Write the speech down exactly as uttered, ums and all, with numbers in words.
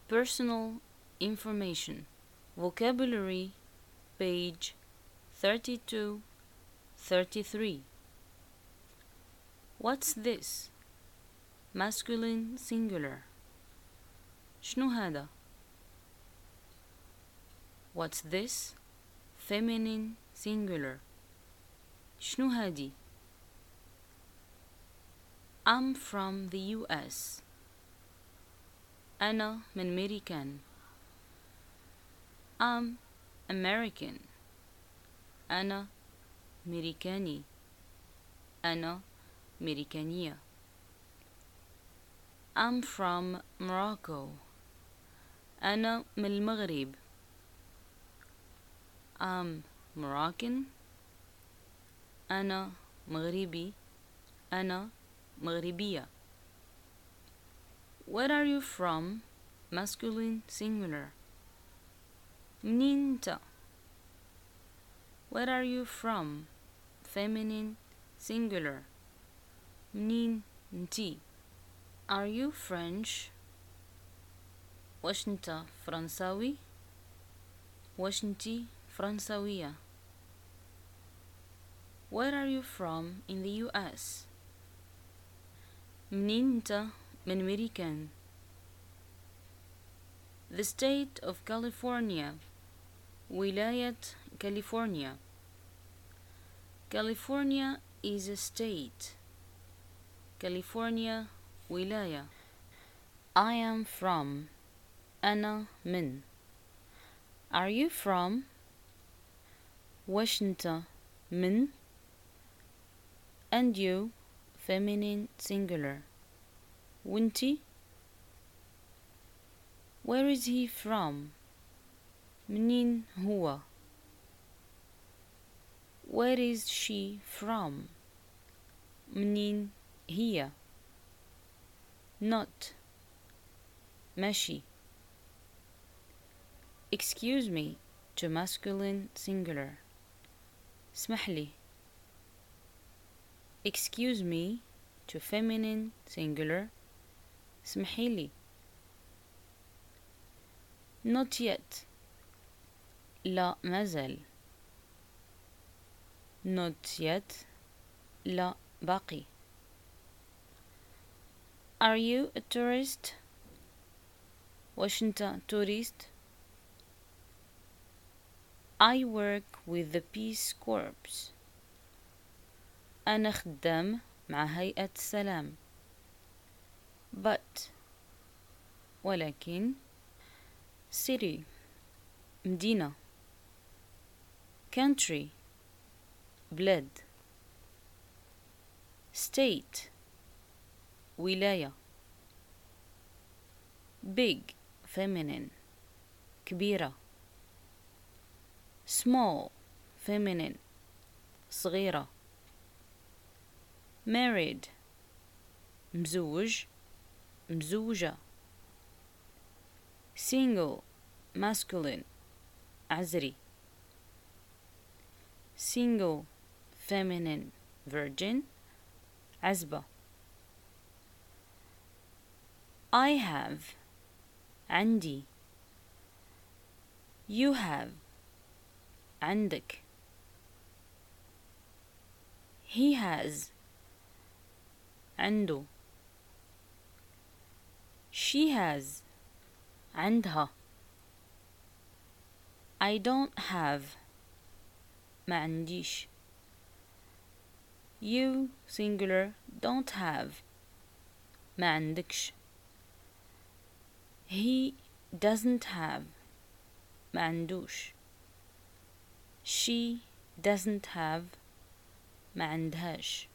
Personal information. Vocabulary, page thirty-two thirty-three. What's this? Masculine singular. شنو هذا؟ What's this? Feminine singular. شنو هادي؟ I'm from the U S. أنا من ميريكان. I'm American. أنا ميريكاني. أنا ميريكانية. I'm from Morocco. أنا من المغرب. I'm Moroccan. أنا مغربي. أنا مغربية. Where are you from? Masculine singular. منين انت؟ Where are you from? Feminine singular. منين انتي؟ Are you French? واش انت فرنساوي؟ واش انتي فرنساوية؟ Where are you from in the U S? منين انت من ميريكان. The state of California. ولاية كاليفورنيا. California is a state. California ولاية. I am from. أنا من. Are you from? واش انت من. And you, feminine singular. وانتي. Where is he from? منين هو. Where is she from? منين هي. Not. ماشي. Excuse me to masculine singular. اسمح لي. Excuse me to feminine singular. اسمحي لي. Not yet. لا مازال. Not yet. لا باقي. Are you a tourist? واش انت tourist? I work with the Peace Corps. أنا خدام مع هيئة السلام. But ولكن city مدينة. Country بلاد. State ولاية. Big feminine كبيرة. Small feminine صغيرة. Married مزوج مزوجة. Single masculine عزري. Single feminine virgin عزبة. I have عندي. You have عندك. He has عنده. She has عندها. I don't have ما عنديش. You singular don't have ما عندكش. He doesn't have ما عندوش. She doesn't have ما عندهاش.